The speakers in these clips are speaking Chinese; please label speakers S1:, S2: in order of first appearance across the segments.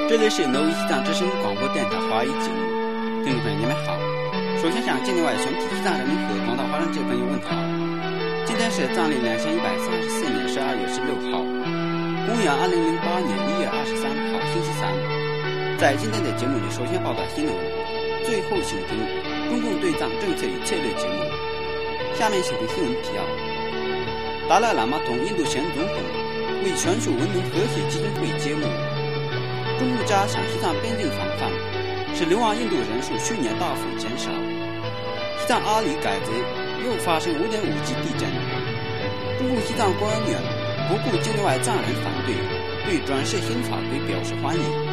S1: 这里是挪威西藏之声广播电台华语节目，听众朋友你们好。首先向境内外全体西藏人民和广大华人界朋友问好。今天是藏历2134年12月16号，公元2008年1月23号，星期三。在今天的节目里，首先报道新闻，最后请听中共对藏政策与策略节目。下面请听新闻提要：达赖喇嘛同印度前总统为全球文明和谐基金会揭幕。中共加强西藏边境防范，使流亡印度人数去年大幅减少。西藏阿里改则又发生5.5级地震。中共西藏官员不顾境内外藏人反对，对转世新法规表示欢迎。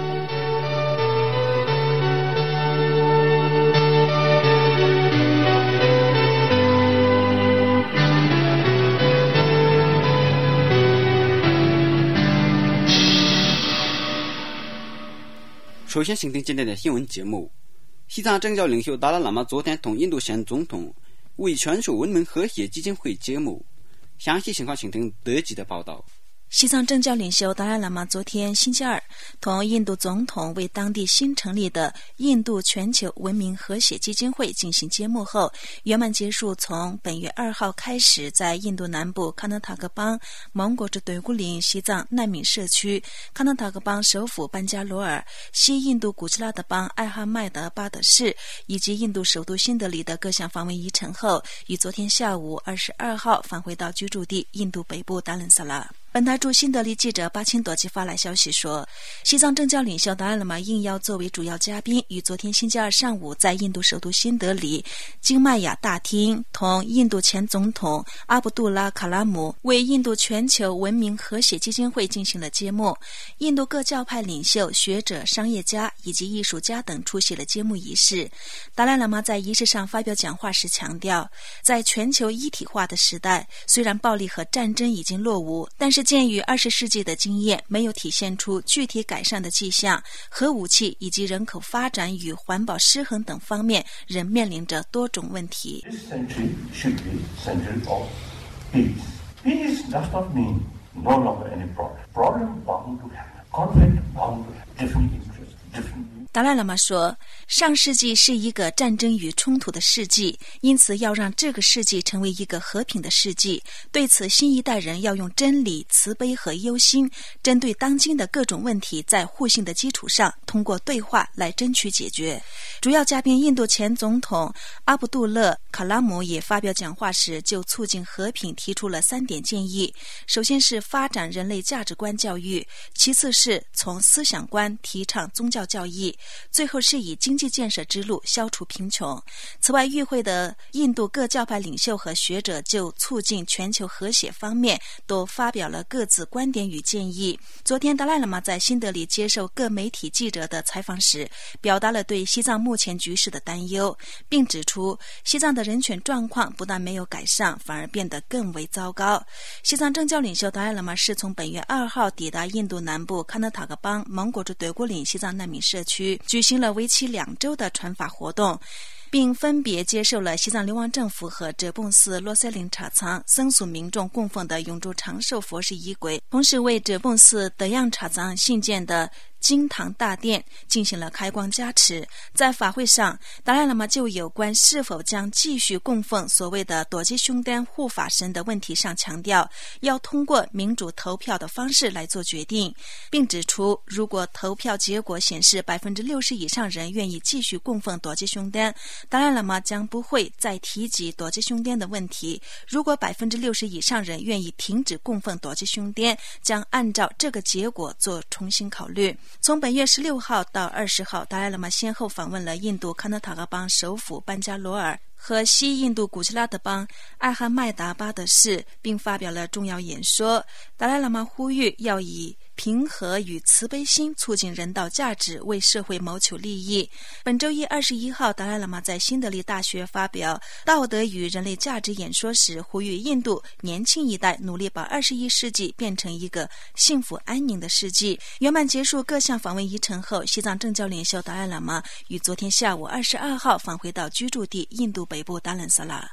S1: 首先请听今天的新闻节目。西藏政教领袖达赖喇嘛昨天同印度前总统为全球文明和谐基金会揭幕。详细情况请听德籍的报道。
S2: 西藏政教领袖达赖喇嘛昨天星期二同印度总统为当地新成立的印度全球文明和谐基金会进行揭幕后，圆满结束从本月2号开始在印度南部喀纳塔克邦蒙古自对古林西藏难民社区、喀纳塔克邦首府班加罗尔、西印度古吉拉特邦艾哈迈德巴德市以及印度首都新德里的各项访问仪程后，于昨天下午22号返回到居住地印度北部达伦萨拉。本台驻新德里记者巴钦朵基发来消息说，西藏政教领袖达赖喇嘛应邀作为主要嘉宾，于昨天星期二上午在印度首都新德里金麦雅大厅同印度前总统阿卜杜拉·卡拉姆为印度全球文明和谐基金会进行了揭幕。印度各教派领袖、学者、商业家以及艺术家等出席了揭幕仪式。达赖喇嘛在仪式上发表讲话时强调，在全球一体化的时代，虽然暴力和战争已经落伍，但是鉴于20世纪的经验没有体现出具体改善的迹象，核武器以及人口发展与环保失衡等方面仍面临着多种问题。
S3: This century should be century of peace. Peace does not mean no longer any problem. Problem bound to happen. Conflict bound to happen. Different interests, different views.
S2: 达赖喇嘛说，上世纪是一个战争与冲突的世纪，因此要让这个世纪成为一个和平的世纪。对此，新一代人要用真理、慈悲和忧心，针对当今的各种问题，在互信的基础上，通过对话来争取解决。主要嘉宾印度前总统阿卜杜勒·卡拉姆也发表讲话时，就促进和平提出了3点建议。首先是发展人类价值观教育，其次是从思想观提倡宗教教义，最后是以经济建设之路消除贫穷。此外，与会的印度各教派领袖和学者就促进全球和谐方面都发表了各自观点与建议。昨天达赖喇嘛在新德里接受各媒体记者的采访时，表达了对西藏目前局势的担忧，并指出西藏的人权状况不但没有改善，反而变得更为糟糕。西藏政教领袖达赖喇嘛是从本月2号抵达印度南部喀纳塔克邦蒙古自对古林西藏难民社区，举行了为期2周的传法活动，并分别接受了西藏流亡政府和哲蚌寺洛塞林查藏僧俗民众供奉的永驻长寿佛事仪轨，同时为哲蚌寺德样查藏新建的金堂大殿进行了开光加持。在法会上，达赖喇嘛就有关是否将继续供奉所谓的朵吉兄丹护法神的问题上强调，要通过民主投票的方式来做决定，并指出如果投票结果显示60%以上人愿意继续供奉朵吉兄丹，达赖喇嘛将不会再提及朵吉兄丹的问题。如果60%以上人愿意停止供奉朵吉兄丹，将按照这个结果做重新考虑。从本月16号到20号，达赖喇嘛先后访问了印度喀纳塔克邦首府班加罗尔和西印度古吉拉特邦艾哈迈达巴德市，并发表了重要演说。达赖喇嘛呼吁要以平和与慈悲心促进人道价值，为社会谋求利益。本周一21号，达赖喇嘛在新德里大学发表道德与人类价值演说时，呼吁印度年轻一代努力把21世纪变成一个幸福安宁的世纪。圆满结束各项访问仪程后，西藏政教领袖达赖喇嘛于昨天下午22号返回到居住地印度北部达伦萨拉。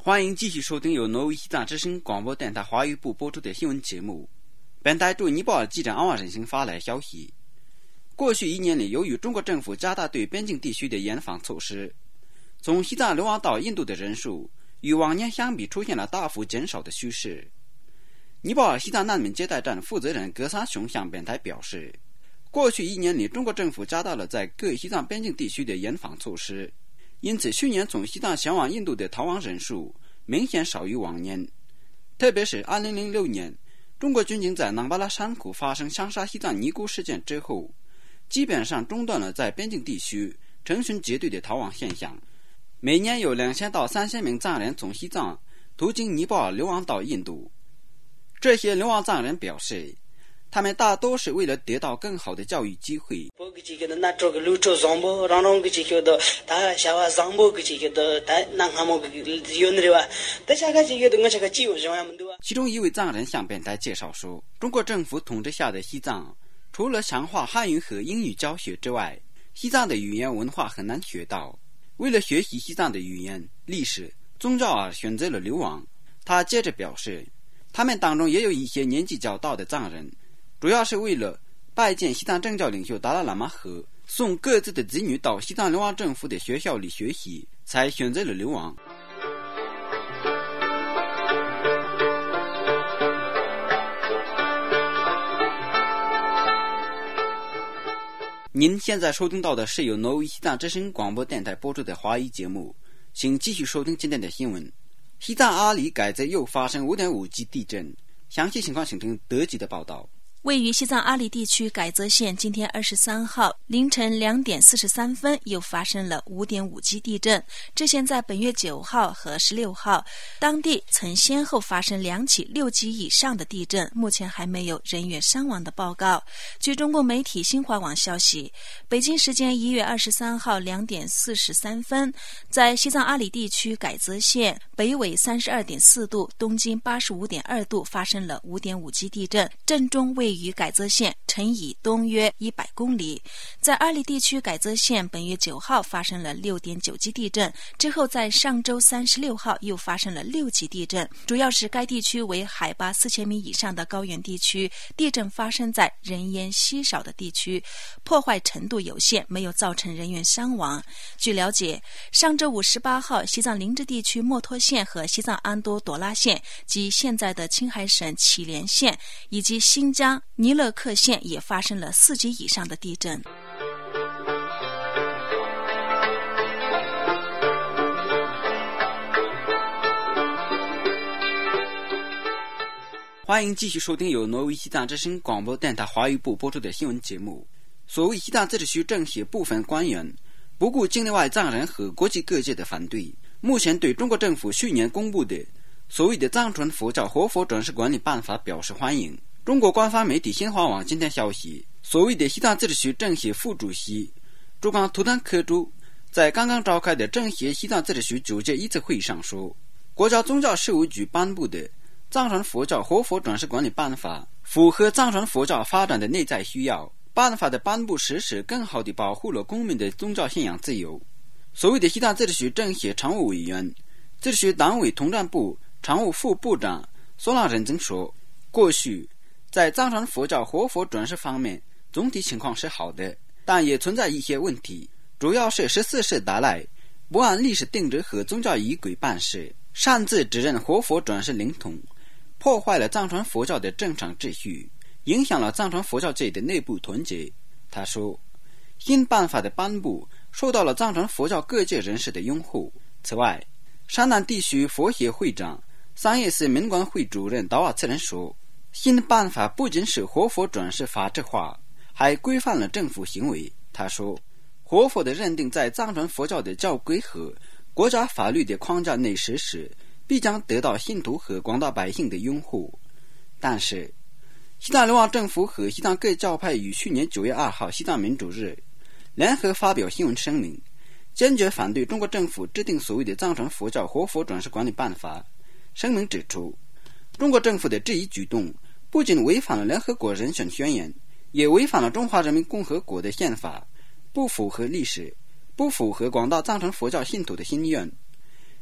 S1: 欢迎继续收听由挪威西藏之声广播电台华语部播出的新闻节目。本台驻尼泊尔记者安瓦人行发来消息，过去1年里，由于中国政府加大对边境地区的严防措施，从西藏流亡到印度的人数与往年相比出现了大幅减少的趋势。尼泊尔西藏难民接待站负责人格萨雄向本台表示，过去1年里，中国政府加大了在各西藏边境地区的严防措施，因此去年从西藏前往印度的逃亡人数明显少于往年。特别是2006年中国军警在囊巴拉山谷发生枪杀西藏尼姑事件之后，基本上中断了在边境地区成群结队的逃亡现象。每年有2000到3000名藏人从西藏途经尼泊尔流亡到印度。这些流亡藏人表示，他们大多是为了得到更好的教育机会。其中一位藏人向本台介绍说，中国政府统治下的西藏除了强化汉语和英语教学之外，西藏的语言文化很难学到。为了学习西藏的语言、历史、宗教而选择了流亡。他接着表示，他们当中也有一些年纪较大的藏人，主要是为了拜见西藏政教领袖达赖喇嘛和送各自的子女到西藏流亡政府的学校里学习，才选择了流亡。您现在收听到的是由挪威西藏之声广播电台播出的华语节目，请继续收听今天的新闻。西藏阿里改则又发生 5.5 级地震，详细情况请听德籍的报道。
S2: 位于西藏阿里地区改则县今天23号凌晨2点43分又发生了 5.5 级地震。这县在本月9号和16号当地曾先后发生2起6级以上的地震，目前还没有人员伤亡的报告。据中共媒体新华网消息，北京时间1月23号2点43分，在西藏阿里地区改则县北纬 32.4 度、东经 85.2 度发生了 5.5 级地震，震中位于改则县城以东约100公里。在阿里地区改则县本月9号发生了 6.9 级地震，之后在上周36号又发生了6级地震，主要是该地区为海拔4000米以上的高原地区，地震发生在人烟稀少的地区，破坏程度有限，没有造成人员伤亡。据了解，上周五18号西藏林芝地区墨脱县和西藏安多朵拉县及现在的青海省祁连县以及新疆尼勒克县也发生了4级以上的地震。
S1: 欢迎继续收听由挪威西藏之声广播电台华语部播出的新闻节目。所谓西藏自治区政协部分官员不顾境内外藏人和国际各界的反对，目前对中国政府去年公布的所谓的藏传佛教活佛转世管理办法表示欢迎。中国官方媒体新华网今天消息，所谓的西藏自治区政协副主席珠江图坦克珠在刚刚召开的政协西藏自治区9届一次会议上说，国家宗教事务局颁布的藏传佛教活佛转世管理办法符合藏传佛教发展的内在需要，办法的颁布实施更好地保护了公民的宗教信仰自由。所谓的西藏自治区政协常务委员、自治区党委统战部常务副部长索朗认真说，过去在藏传佛教活佛转世方面总体情况是好的，但也存在一些问题，主要是14世达赖不按历史定制和宗教仪轨办事，擅自指认活佛转世灵童，破坏了藏传佛教的正常秩序，影响了藏传佛教界的内部团结。他说，新办法的颁布受到了藏传佛教各界人士的拥护。此外，山南地区佛协会长桑叶寺民管会主任达瓦次仁说，新办法不仅使活佛转世法制化，还规范了政府行为。他说，活佛的认定在藏传佛教的教规和国家法律的框架内实施，必将得到信徒和广大百姓的拥护。但是，西藏流亡政府和西藏各教派于去年9月2号西藏民主日联合发表新闻声明，坚决反对中国政府制定所谓的藏传佛教活佛转世管理办法。声明指出，中国政府的这一举动不仅违反了联合国人权宣言，也违反了中华人民共和国的宪法，不符合历史，不符合广大藏传佛教信徒的心愿。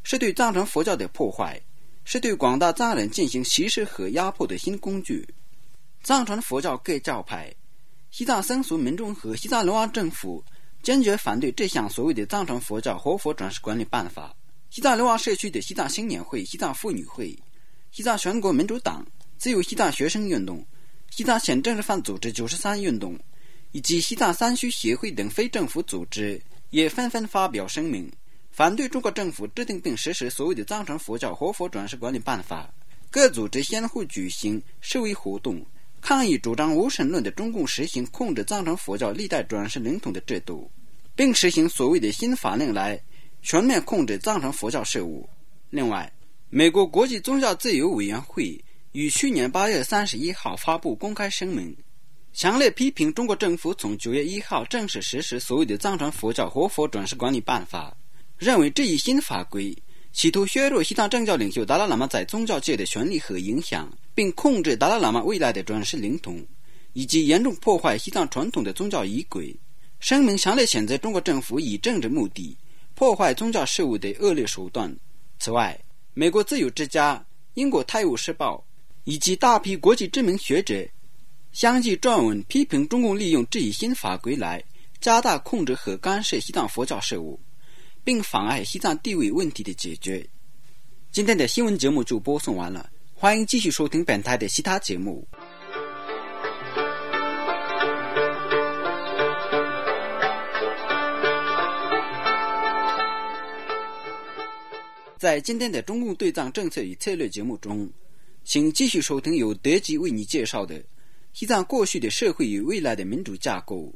S1: 是对藏传佛教的破坏，是对广大藏人进行歧视和压迫的新工具。藏传佛教各教派、西藏僧俗民众和西藏流亡政府坚决反对这项所谓的藏传佛教活佛转世管理办法。西藏流亡社区的西藏青年会、西藏妇女会、西藏全国民主党、自由西藏学生运动、西藏现政治犯组织93运动以及西藏三须协会等非政府组织也纷纷发表声明，反对中国政府制定并实施所谓的藏传佛教活佛转世管理办法。各组织先后举行示威活动，抗议主张无神论的中共实行控制藏传佛教历代转世灵统的制度，并实行所谓的新法令来全面控制藏传佛教事务。另外，美国国际宗教自由委员会于去年8月31号发布公开声明，强烈批评中国政府从9月1号正式实施所谓的藏传佛教活佛转世管理办法，认为这一新法规企图削弱西藏政教领袖达赖喇嘛在宗教界的权力和影响，并控制达赖喇嘛未来的转世灵统，以及严重破坏西藏传统的宗教仪轨。声明强烈谴责中国政府以政治目的破坏宗教事务的恶劣手段。此外，美国自由之家、英国泰晤士报以及大批国际知名学者相继撰文批评中共利用这一新法规来加大控制和干涉西藏佛教事务，并妨碍西藏地位问题的解决。今天的新闻节目就播送完了，欢迎继续收听本台的其他节目。在今天的中共对藏政策与策略节目中，请继续收听由德基为你介绍的西藏过去的社会与未来的民主架构。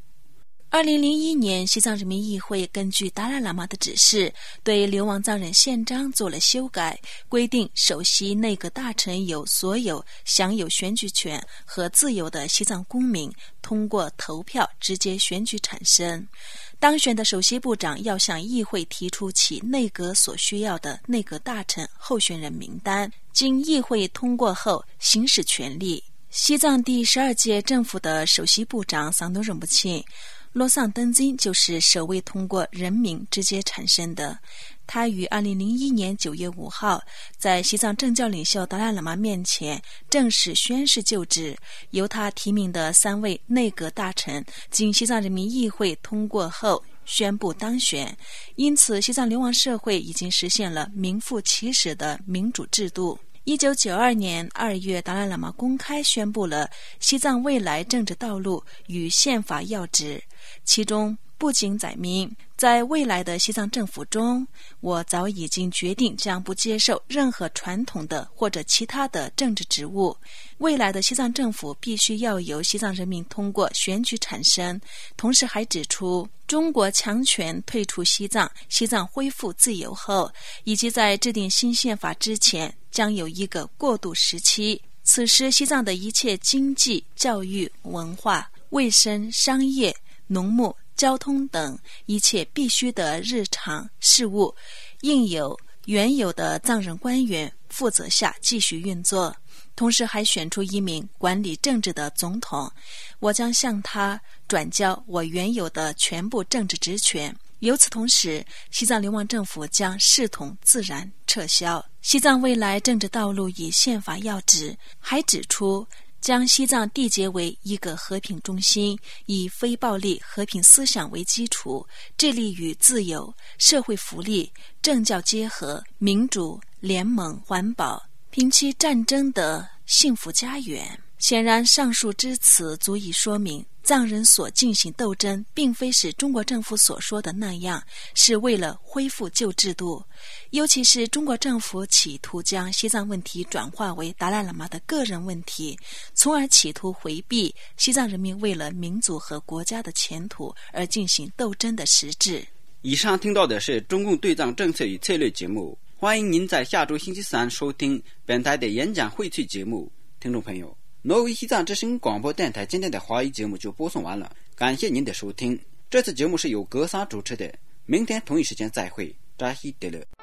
S2: 2001年，西藏人民议会根据达赖喇嘛的指示，对流亡藏人宪章做了修改，规定首席内阁大臣有所有享有选举权和自由的西藏公民通过投票直接选举产生。当选的首席部长要向议会提出其内阁所需要的内阁大臣候选人名单，经议会通过后行使权力。西藏第12届政府的首席部长桑东仁不钦洛桑登金就是首位通过人民直接产生的。他于2001年9月5号在西藏政教领袖达赖喇嘛面前正式宣誓就职，由他提名的3位内阁大臣经西藏人民议会通过后宣布当选。因此，西藏流亡社会已经实现了名副其实的民主制度。1992年2月，达赖喇嘛公开宣布了西藏未来政治道路与宪法要旨，其中不仅载明，在未来的西藏政府中，我早已经决定将不接受任何传统的或者其他的政治职务。未来的西藏政府必须要由西藏人民通过选举产生。同时还指出，中国强权退出西藏，西藏恢复自由后，以及在制定新宪法之前，将有一个过渡时期。此时，西藏的一切经济、教育、文化、卫生、商业、农牧、交通等一切必须的日常事务，应由原有的藏人官员负责下继续运作。同时还选出一名管理政治的总统，我将向他转交我原有的全部政治职权。由此同时，西藏流亡政府将视同自然撤销。西藏未来政治道路以宪法要旨，还指出将西藏缔结为一个和平中心，以非暴力和平思想为基础，致力于自由、社会福利、政教结合、民主、联盟、环保、平息战争的幸福家园。显然，上述之词足以说明，藏人所进行斗争并非是中国政府所说的那样，是为了恢复旧制度。尤其是中国政府企图将西藏问题转化为达赖喇嘛的个人问题，从而企图回避西藏人民为了民族和国家的前途而进行斗争的实质。
S1: 以上听到的是中共对藏政策与策略节目，欢迎您在下周星期三收听本台的演讲荟萃节目。听众朋友，挪威西藏之声广播电台今天的华语节目就播送完了，感谢您的收听。这次节目是由格桑主持的，明天同一时间再会，扎西德勒。